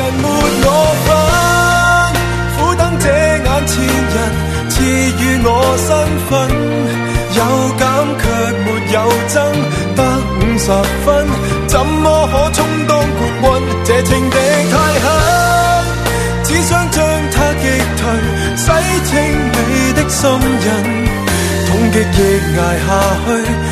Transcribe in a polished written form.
人沒我份，苦等這眼前人賜予我身份，有減卻沒有增，得50分，怎麼可充當冠軍？這情敵太狠，只想將它擊退，洗清你的心癮，痛極亦捱下去。